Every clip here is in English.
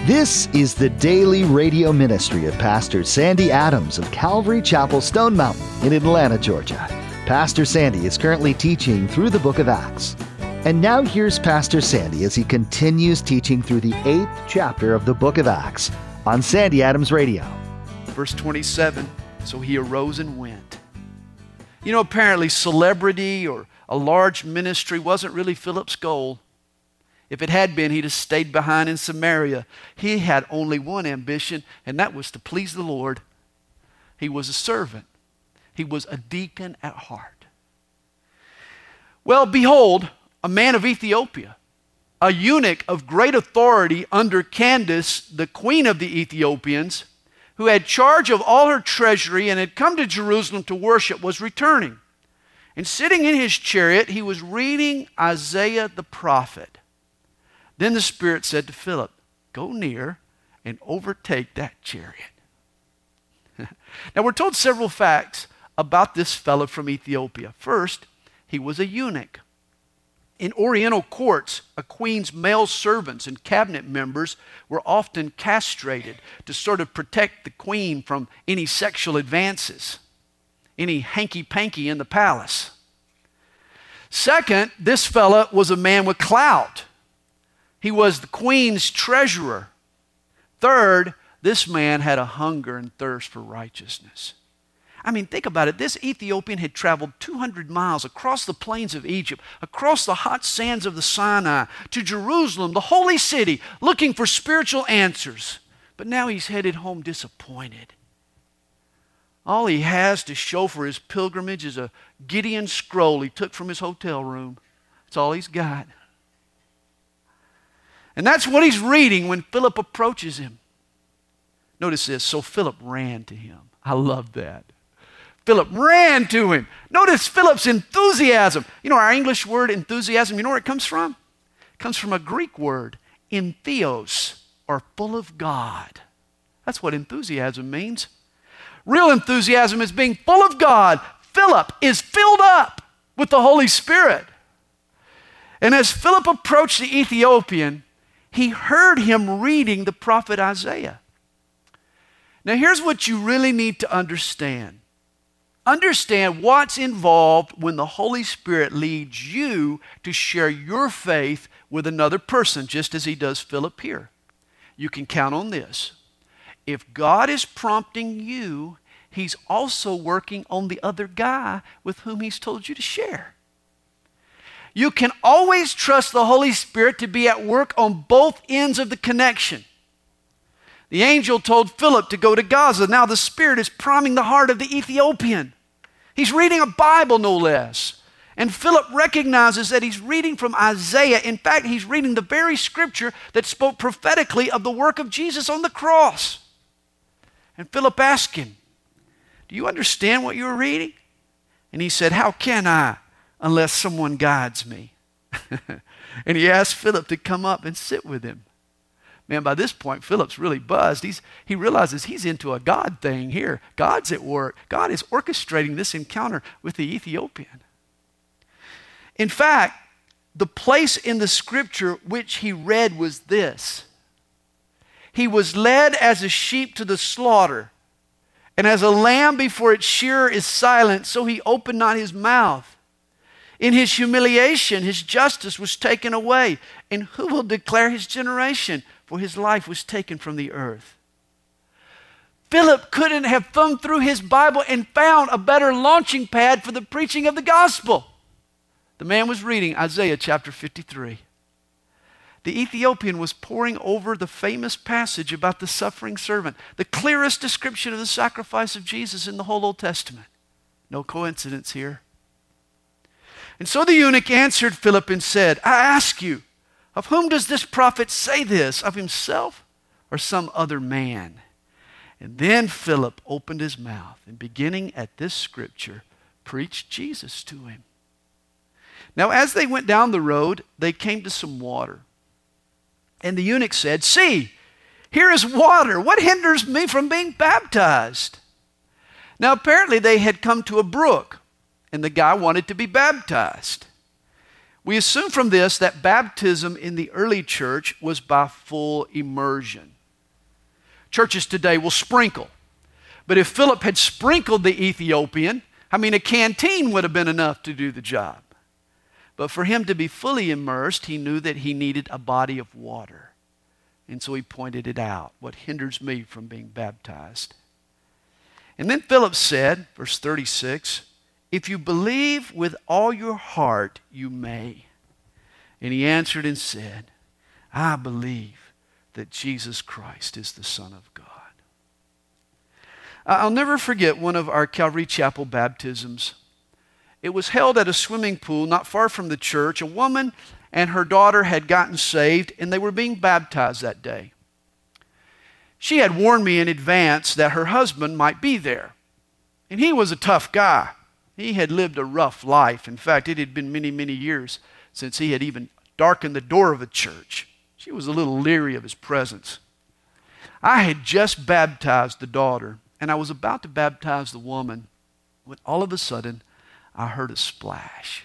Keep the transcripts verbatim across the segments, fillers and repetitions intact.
This is the daily radio ministry of Pastor Sandy Adams of Calvary Chapel, Stone Mountain in Atlanta, Georgia. Pastor Sandy is currently teaching through the book of Acts. And now here's Pastor Sandy as he continues teaching through the eighth chapter of the book of Acts on Sandy Adams Radio. Verse twenty-seven, so he arose and went. You know, apparently celebrity or a large ministry wasn't really Philip's goal. If it had been, he'd have stayed behind in Samaria. He had only one ambition, and that was to please the Lord. He was a servant. He was a deacon at heart. Well, behold, a man of Ethiopia, a eunuch of great authority under Candace, the queen of the Ethiopians, who had charge of all her treasury and had come to Jerusalem to worship, was returning. And sitting in his chariot, he was reading Isaiah the prophet. Then the Spirit said to Philip, "Go near and overtake that chariot." Now we're told several facts about this fellow from Ethiopia. First, he was a eunuch. In Oriental courts, a queen's male servants and cabinet members were often castrated to sort of protect the queen from any sexual advances, any hanky-panky in the palace. Second, this fella was a man with clout. He was the queen's treasurer. Third, this man had a hunger and thirst for righteousness. I mean, think about it. This Ethiopian had traveled two hundred miles across the plains of Egypt, across the hot sands of the Sinai, to Jerusalem, the holy city, looking for spiritual answers. But now he's headed home disappointed. All he has to show for his pilgrimage is a Gideon scroll he took from his hotel room. That's all he's got. And that's what he's reading when Philip approaches him. Notice this, so Philip ran to him. I love that. Philip ran to him. Notice Philip's enthusiasm. You know our English word enthusiasm, you know where it comes from? It comes from a Greek word, entheos, or full of God. That's what enthusiasm means. Real enthusiasm is being full of God. Philip is filled up with the Holy Spirit. And as Philip approached the Ethiopian, he heard him reading the prophet Isaiah. Now here's what you really need to understand. Understand what's involved when the Holy Spirit leads you to share your faith with another person, just as he does Philip here. You can count on this. If God is prompting you, he's also working on the other guy with whom he's told you to share. You can always trust the Holy Spirit to be at work on both ends of the connection. The angel told Philip to go to Gaza. Now the Spirit is priming the heart of the Ethiopian. He's reading a Bible, no less. And Philip recognizes that he's reading from Isaiah. In fact, he's reading the very scripture that spoke prophetically of the work of Jesus on the cross. And Philip asked him, "Do you understand what you're reading?" And he said, "How can I unless someone guides me?" And he asked Philip to come up and sit with him. Man, by this point, Philip's really buzzed. He's, he realizes he's into a God thing here. God's at work. God is orchestrating this encounter with the Ethiopian. In fact, the place in the scripture which he read was this: "He was led as a sheep to the slaughter, and as a lamb before its shearer is silent, so he opened not his mouth. In his humiliation, his justice was taken away. And who will declare his generation? For his life was taken from the earth." Philip couldn't have thumbed through his Bible and found a better launching pad for the preaching of the gospel. The man was reading Isaiah chapter fifty-three. The Ethiopian was poring over the famous passage about the suffering servant, the clearest description of the sacrifice of Jesus in the whole Old Testament. No coincidence here. And so the eunuch answered Philip and said, "I ask you, of whom does this prophet say this? Of himself or some other man?" And then Philip opened his mouth and, beginning at this scripture, preached Jesus to him. Now as they went down the road, they came to some water. And the eunuch said, "See, here is water. What hinders me from being baptized?" Now apparently they had come to a brook, and the guy wanted to be baptized. We assume from this that baptism in the early church was by full immersion. Churches today will sprinkle. But if Philip had sprinkled the Ethiopian, I mean, a canteen would have been enough to do the job. But for him to be fully immersed, he knew that he needed a body of water. And so he pointed it out. What hinders me from being baptized? And then Philip said, verse thirty-six, if you believe with all your heart, you may. And he answered and said, I believe that Jesus Christ is the Son of God. I'll never forget one of our Calvary Chapel baptisms. It was held at a swimming pool not far from the church. A woman and her daughter had gotten saved, and they were being baptized that day. She had warned me in advance that her husband might be there. And he was a tough guy. He had lived a rough life. In fact, it had been many, many years since he had even darkened the door of a church. She was a little leery of his presence. I had just baptized the daughter, and I was about to baptize the woman when all of a sudden I heard a splash.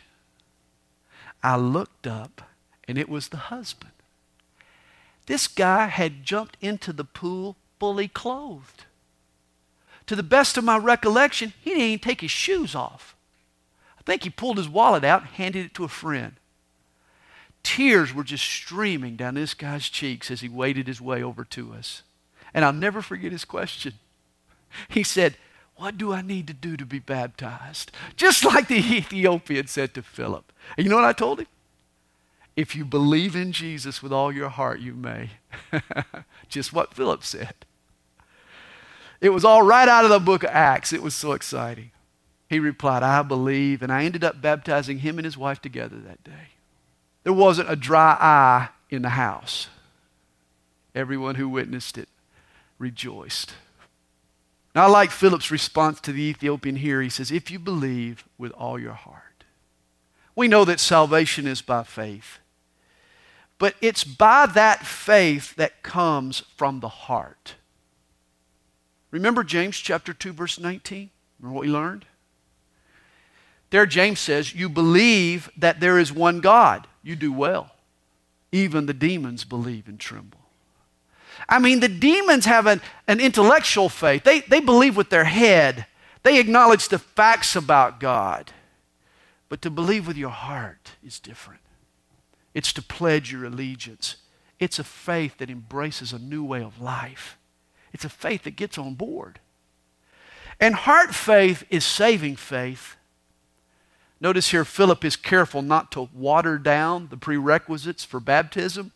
I looked up, and it was the husband. This guy had jumped into the pool fully clothed. To the best of my recollection, he didn't even take his shoes off. I think he pulled his wallet out and handed it to a friend. Tears were just streaming down this guy's cheeks as he waded his way over to us. And I'll never forget his question. He said, what do I need to do to be baptized? Just like the Ethiopian said to Philip. And you know what I told him? If you believe in Jesus with all your heart, you may. Just what Philip said. It was all right out of the book of Acts. It was so exciting. He replied, I believe. And I ended up baptizing him and his wife together that day. There wasn't a dry eye in the house. Everyone who witnessed it rejoiced. Now, I like Philip's response to the Ethiopian here. He says, if you believe with all your heart. We know that salvation is by faith. But it's by that faith that comes from the heart. Remember James chapter two, verse nineteen? Remember what we learned? There James says, you believe that there is one God. You do well. Even the demons believe and tremble. I mean, the demons have an, an intellectual faith. They, they believe with their head. They acknowledge the facts about God. But to believe with your heart is different. It's to pledge your allegiance. It's a faith that embraces a new way of life. It's a faith that gets on board. And heart faith is saving faith. Notice here, Philip is careful not to water down the prerequisites for baptism.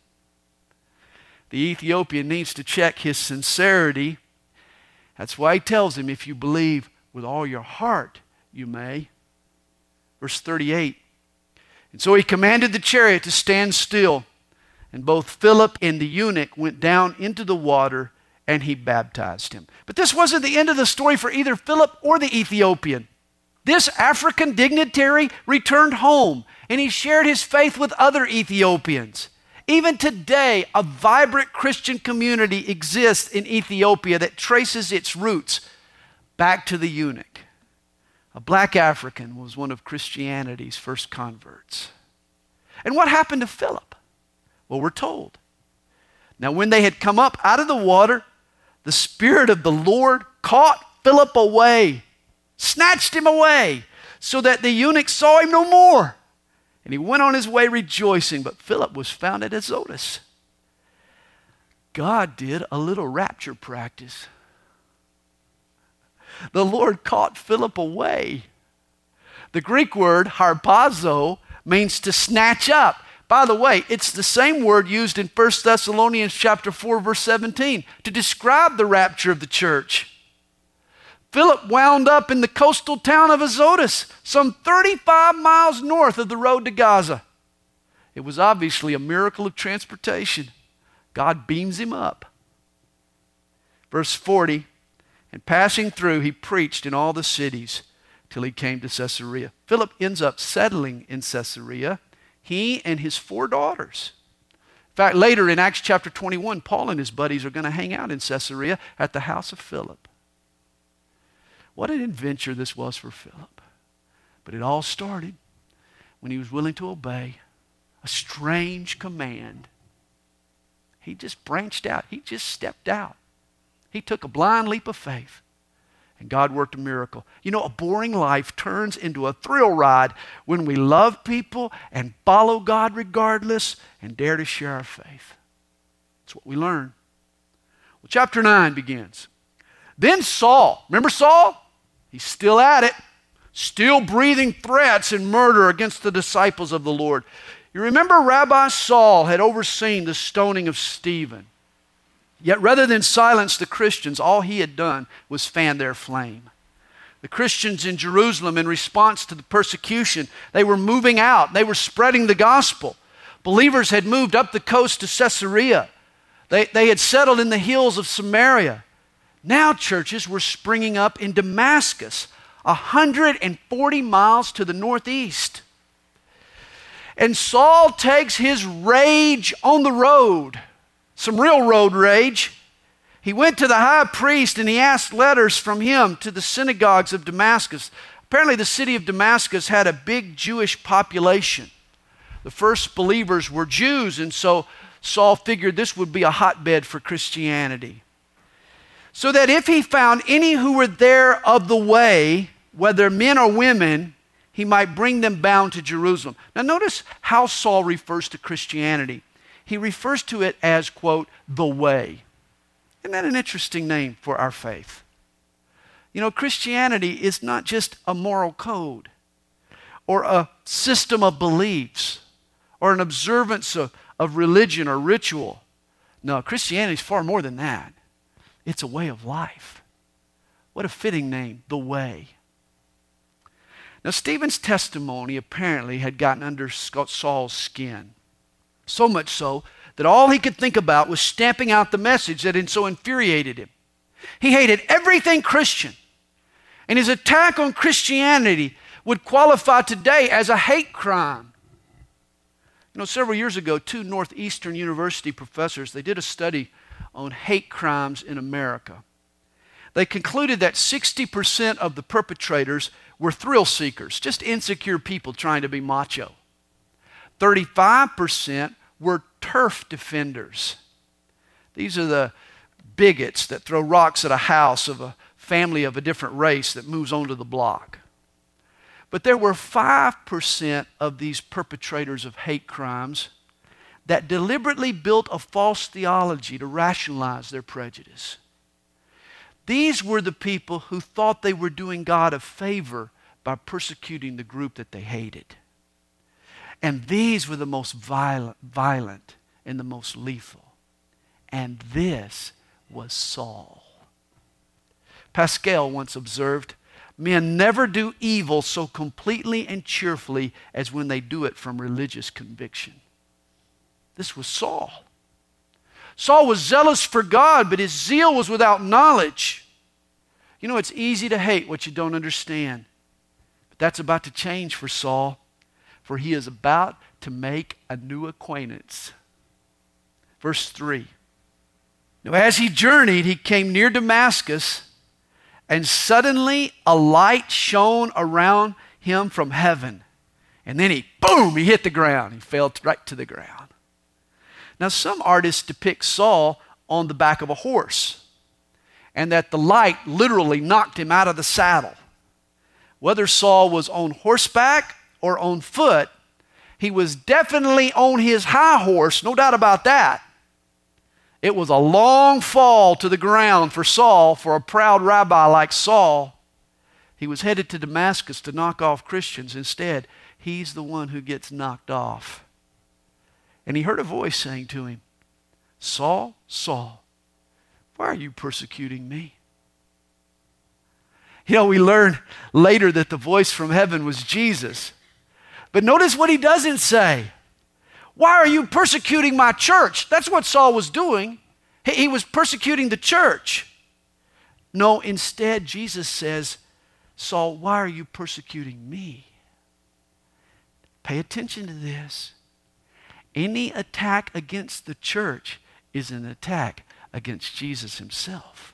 The Ethiopian needs to check his sincerity. That's why he tells him, if you believe with all your heart, you may. Verse thirty-eight. And so he commanded the chariot to stand still. And both Philip and the eunuch went down into the water, and he baptized him. But this wasn't the end of the story for either Philip or the Ethiopian. This African dignitary returned home, and he shared his faith with other Ethiopians. Even today, a vibrant Christian community exists in Ethiopia that traces its roots back to the eunuch. A black African was one of Christianity's first converts. And what happened to Philip? Well, we're told. Now, when they had come up out of the water, the Spirit of the Lord caught Philip away, snatched him away, so that the eunuch saw him no more. And he went on his way rejoicing, but Philip was found at Azotus. God did a little rapture practice. The Lord caught Philip away. The Greek word harpazo means to snatch up. By the way, it's the same word used in First Thessalonians chapter four, verse seventeen, to describe the rapture of the church. Philip wound up in the coastal town of Azotus, some thirty-five miles north of the road to Gaza. It was obviously a miracle of transportation. God beams him up. Verse forty, and passing through, he preached in all the cities till he came to Caesarea. Philip ends up settling in Caesarea, he and his four daughters. In fact, later in Acts chapter twenty-one, Paul and his buddies are going to hang out in Caesarea at the house of Philip. What an adventure this was for Philip. But it all started when he was willing to obey a strange command. He just branched out. He just stepped out. He took a blind leap of faith, and God worked a miracle. You know, a boring life turns into a thrill ride when we love people and follow God regardless and dare to share our faith. That's what we learn. Well, chapter nine begins. Then Saul, remember Saul? He's still at it, still breathing threats and murder against the disciples of the Lord. You remember Rabbi Saul had overseen the stoning of Stephen. Yet rather than silence the Christians, all he had done was fan their flame. The Christians in Jerusalem, in response to the persecution, they were moving out. They were spreading the gospel. Believers had moved up the coast to Caesarea. They, they had settled in the hills of Samaria. Now churches were springing up in Damascus, one hundred forty miles to the northeast. And Saul takes his rage on the road. Some real road rage. He went to the high priest and he asked letters from him to the synagogues of Damascus. Apparently the city of Damascus had a big Jewish population. The first believers were Jews, and so Saul figured this would be a hotbed for Christianity. So that if he found any who were there of the way, whether men or women, he might bring them bound to Jerusalem. Now notice how Saul refers to Christianity. He refers to it as, quote, the way. Isn't that an interesting name for our faith? You know, Christianity is not just a moral code or a system of beliefs or an observance of, of religion or ritual. No, Christianity is far more than that. It's a way of life. What a fitting name, the way. Now, Stephen's testimony apparently had gotten under Saul's skin. So much so that all he could think about was stamping out the message that had so infuriated him. He hated everything Christian. And his attack on Christianity would qualify today as a hate crime. You know, several years ago, two Northeastern University professors, they did a study on hate crimes in America. They concluded that sixty percent of the perpetrators were thrill seekers, just insecure people trying to be macho. thirty-five percent were turf defenders. These are the bigots that throw rocks at a house of a family of a different race that moves onto the block. But there were five percent of these perpetrators of hate crimes that deliberately built a false theology to rationalize their prejudice. These were the people who thought they were doing God a favor by persecuting the group that they hated. And these were the most violent, violent and the most lethal. And this was Saul. Pascal once observed, men never do evil so completely and cheerfully as when they do it from religious conviction. This was Saul. Saul was zealous for God, but his zeal was without knowledge. You know, it's easy to hate what you don't understand. But that's about to change for Saul, for he is about to make a new acquaintance. Verse three. Now, as he journeyed, he came near Damascus, and suddenly a light shone around him from heaven. And then he, boom, he hit the ground. He fell right to the ground. Now, some artists depict Saul on the back of a horse, and that the light literally knocked him out of the saddle. Whether Saul was on horseback or on foot, he was definitely on his high horse, no doubt about that. It was a long fall to the ground for Saul, for a proud rabbi like Saul. He was headed to Damascus to knock off Christians. Instead, he's the one who gets knocked off. And he heard a voice saying to him, Saul, Saul, why are you persecuting me? You know, we learn later that the voice from heaven was Jesus. But notice what he doesn't say. Why are you persecuting my church? That's what Saul was doing. He, he was persecuting the church. No, instead, Jesus says, Saul, why are you persecuting me? Pay attention to this. Any attack against the church is an attack against Jesus himself.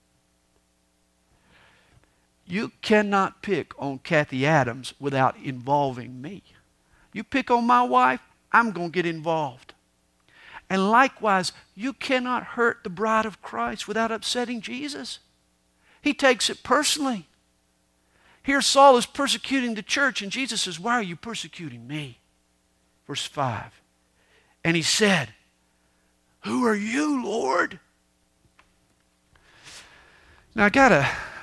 You cannot pick on Kathy Adams without involving me. You pick on my wife, I'm going to get involved. And likewise, you cannot hurt the bride of Christ without upsetting Jesus. He takes it personally. Here Saul is persecuting the church, and Jesus says, why are you persecuting me? Verse five. And he said, who are you, Lord? Now I got an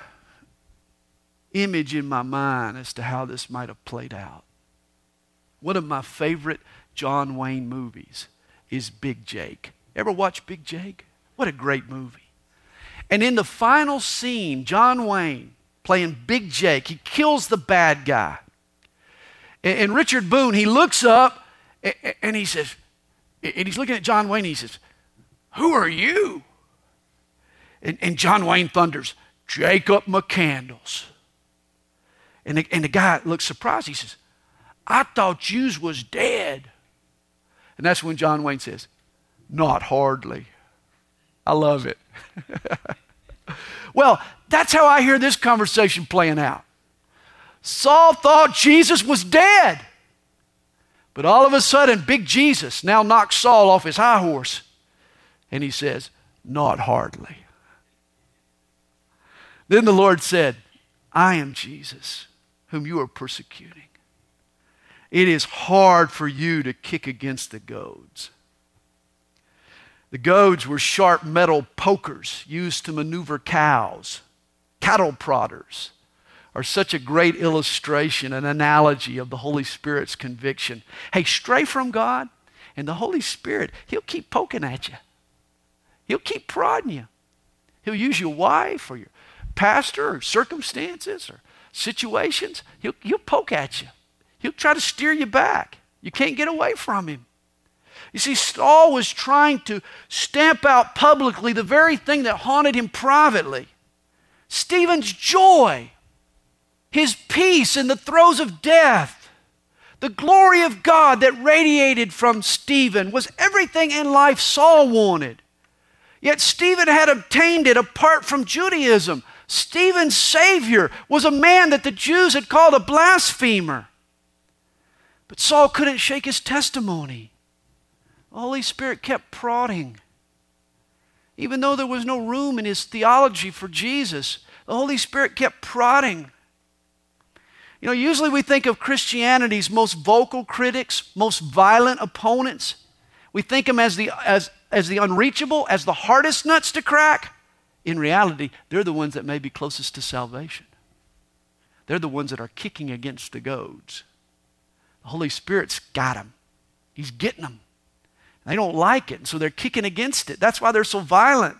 image in my mind as to how this might have played out. One of my favorite John Wayne movies is Big Jake. Ever watch Big Jake? What a great movie. And in the final scene, John Wayne playing Big Jake, he kills the bad guy. And, and Richard Boone, he looks up and, and he says, and he's looking at John Wayne and he says, who are you? And, and John Wayne thunders, Jacob McCandles. And the, and the guy looks surprised. He says, I thought yous was dead. And that's when John Wayne says, not hardly. I love it. Well, that's how I hear this conversation playing out. Saul thought Jesus was dead. But all of a sudden, big Jesus now knocks Saul off his high horse. And he says, not hardly. Then the Lord said, I am Jesus, whom you are persecuting. It is hard for you to kick against the goads. The goads were sharp metal pokers used to maneuver cows. Cattle prodders are such a great illustration, an analogy of the Holy Spirit's conviction. Hey, stray from God, and the Holy Spirit, He'll keep poking at you. He'll keep prodding you. He'll use your wife or your pastor or circumstances or situations. He'll, he'll poke at you. He'll try to steer you back. You can't get away from him. You see, Saul was trying to stamp out publicly the very thing that haunted him privately. Stephen's joy, his peace in the throes of death, the glory of God that radiated from Stephen was everything in life Saul wanted. Yet Stephen had obtained it apart from Judaism. Stephen's Savior was a man that the Jews had called a blasphemer. But Saul couldn't shake his testimony. The Holy Spirit kept prodding. Even though there was no room in his theology for Jesus, the Holy Spirit kept prodding. You know, usually we think of Christianity's most vocal critics, most violent opponents. We think them as the, as, as the unreachable, as the hardest nuts to crack. In reality, they're the ones that may be closest to salvation. They're the ones that are kicking against the goads. The Holy Spirit's got them. He's getting them. They don't like it, and so they're kicking against it. That's why they're so violent.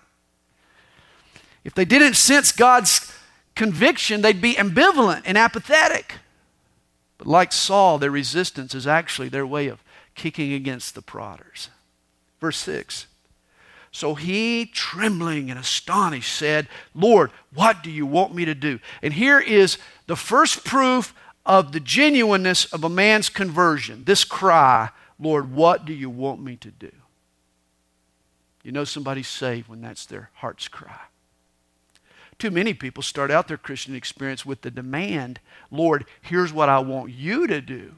If they didn't sense God's conviction, they'd be ambivalent and apathetic. But like Saul, their resistance is actually their way of kicking against the prodders. Verse six. So he, trembling and astonished, said, Lord, what do you want me to do? And here is the first proof of the genuineness of a man's conversion. This cry, Lord, what do you want me to do? You know somebody's saved when that's their heart's cry. Too many people start out their Christian experience with the demand, Lord, here's what I want you to do.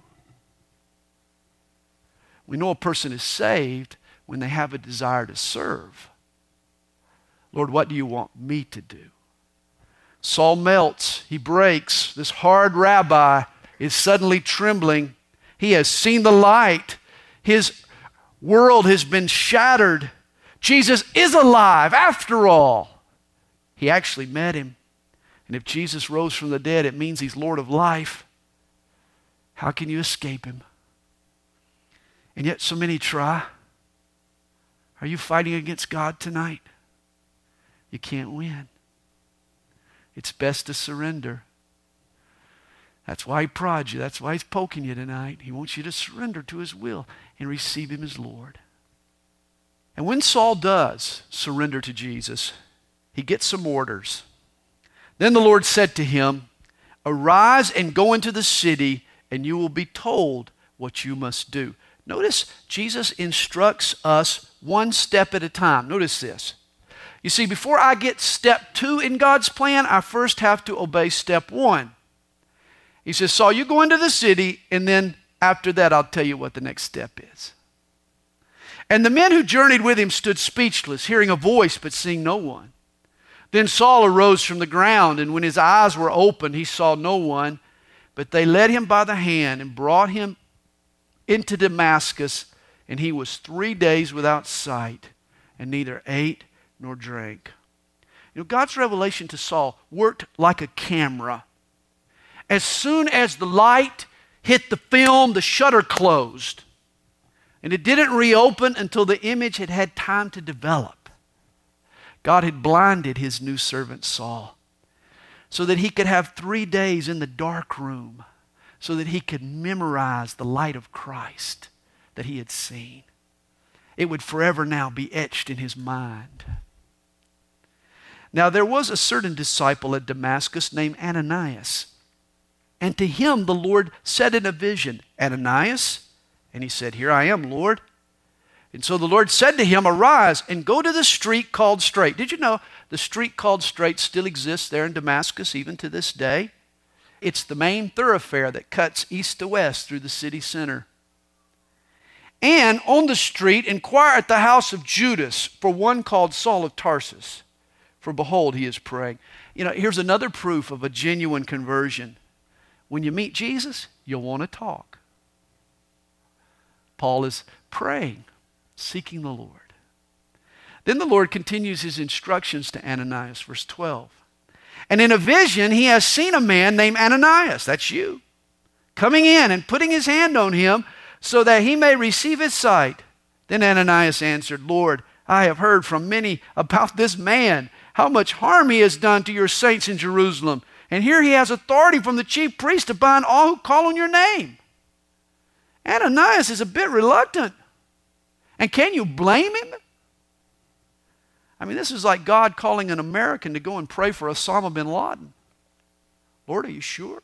We know a person is saved when they have a desire to serve. Lord, what do you want me to do? Saul melts. He breaks. This hard rabbi is suddenly trembling. He has seen the light. His world has been shattered. Jesus is alive after all. He actually met him. And if Jesus rose from the dead, it means he's Lord of life. How can you escape him? And yet so many try. Are you fighting against God tonight? You can't win. It's best to surrender. That's why he prods you. That's why he's poking you tonight. He wants you to surrender to his will and receive him as Lord. And when Saul does surrender to Jesus, he gets some orders. Then the Lord said to him, arise and go into the city, and you will be told what you must do. Notice Jesus instructs us one step at a time. Notice this. You see, before I get step two in God's plan, I first have to obey step one. He says, Saul, you go into the city, and then after that, I'll tell you what the next step is. And the men who journeyed with him stood speechless, hearing a voice but seeing no one. Then Saul arose from the ground, and when his eyes were opened, he saw no one. But they led him by the hand and brought him into Damascus, and he was three days without sight, and neither ate nor drank. You know, God's revelation to Saul worked like a camera. As soon as the light hit the film, the shutter closed. And it didn't reopen until the image had had time to develop. God had blinded his new servant Saul so that he could have three days in the dark room, so that he could memorize the light of Christ that he had seen. It would forever now be etched in his mind. Now there was a certain disciple at Damascus named Ananias. And to him the Lord said in a vision, Ananias? And he said, Here I am, Lord. And so the Lord said to him, Arise and go to the street called Straight. Did you know the street called Straight still exists there in Damascus even to this day? It's the main thoroughfare that cuts east to west through the city center. And on the street inquire at the house of Judas for one called Saul of Tarsus. For behold, he is praying. You know, here's another proof of a genuine conversion. When you meet Jesus, you'll want to talk. Paul is praying, seeking the Lord. Then the Lord continues his instructions to Ananias, verse twelve. And in a vision, he has seen a man named Ananias, that's you, coming in and putting his hand on him so that he may receive his sight. Then Ananias answered, Lord, I have heard from many about this man, how much harm he has done to your saints in Jerusalem. And here he has authority from the chief priest to bind all who call on your name. Ananias is a bit reluctant. And can you blame him? I mean, this is like God calling an American to go and pray for Osama bin Laden. Lord, are you sure?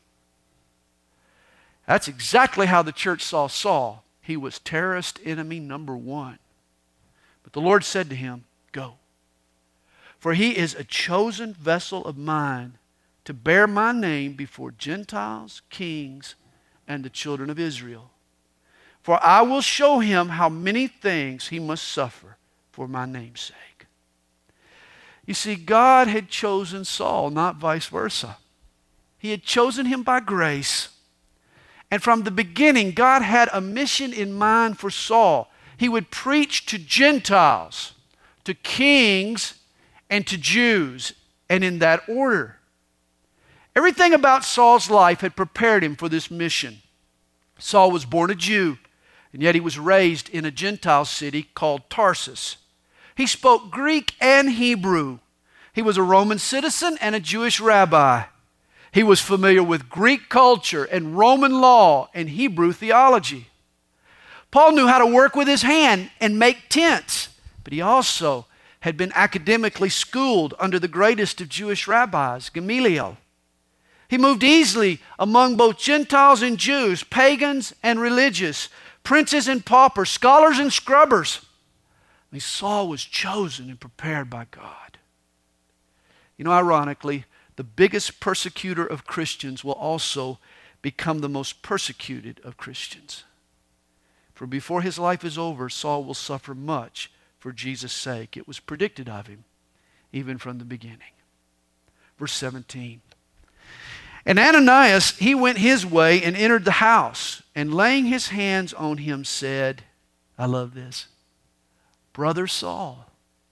That's exactly how the church saw Saul. He was terrorist enemy number one. But the Lord said to him, Go. For he is a chosen vessel of mine to bear my name before Gentiles, kings, and the children of Israel. For I will show him how many things he must suffer for my name's sake. You see, God had chosen Saul, not vice versa. He had chosen him by grace. And from the beginning, God had a mission in mind for Saul. He would preach to Gentiles, to kings, and to Jews, and in that order. Everything about Saul's life had prepared him for this mission. Saul was born a Jew, and yet he was raised in a Gentile city called Tarsus. He spoke Greek and Hebrew. He was a Roman citizen and a Jewish rabbi. He was familiar with Greek culture and Roman law and Hebrew theology. Paul knew how to work with his hand and make tents, but he also had been academically schooled under the greatest of Jewish rabbis, Gamaliel. He moved easily among both Gentiles and Jews, pagans and religious, princes and paupers, scholars and scrubbers. I mean, Saul was chosen and prepared by God. You know, ironically, the biggest persecutor of Christians will also become the most persecuted of Christians. For before his life is over, Saul will suffer much for Jesus' sake. It was predicted of him, even from the beginning. Verse seventeen. And Ananias, he went his way and entered the house, and laying his hands on him said, I love this, Brother Saul.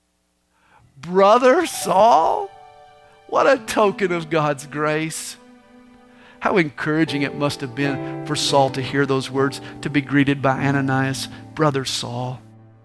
Brother Saul? What a token of God's grace. How encouraging it must have been for Saul to hear those words, to be greeted by Ananias, Brother Saul.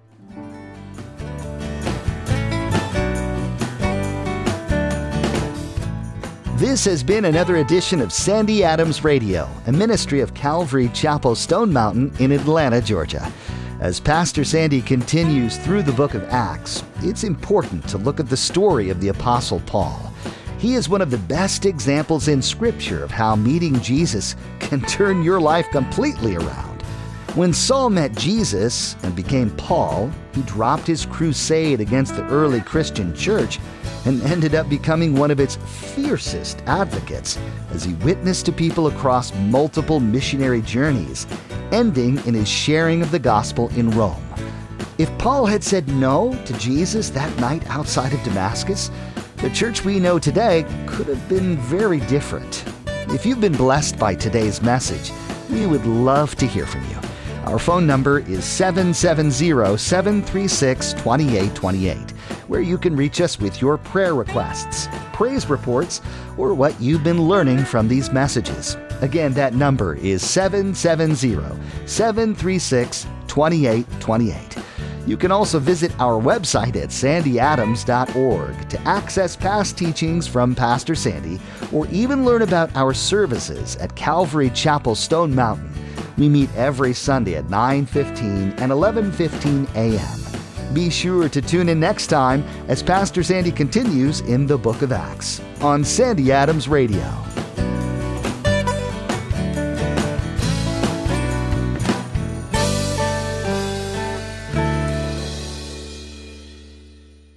This has been another edition of Sandy Adams Radio, a ministry of Calvary Chapel Stone Mountain in Atlanta, Georgia. As Pastor Sandy continues through the book of Acts, it's important to look at the story of the Apostle Paul. He is one of the best examples in Scripture of how meeting Jesus can turn your life completely around. When Saul met Jesus and became Paul, he dropped his crusade against the early Christian church and ended up becoming one of its fiercest advocates as he witnessed to people across multiple missionary journeys, ending in his sharing of the gospel in Rome. If Paul had said no to Jesus that night outside of Damascus, the church we know today could have been very different. If you've been blessed by today's message, we would love to hear from you. Our phone number is seven seven zero, seven three six, two eight two eight, where you can reach us with your prayer requests, praise reports, or what you've been learning from these messages. Again, that number is seven seven zero, seven three six, two eight two eight. You can also visit our website at sandy adams dot org to access past teachings from Pastor Sandy, or even learn about our services at Calvary Chapel Stone Mountain. We meet every Sunday at nine fifteen and eleven fifteen a.m. Be sure to tune in next time as Pastor Sandy continues in the book of Acts on Sandy Adams Radio.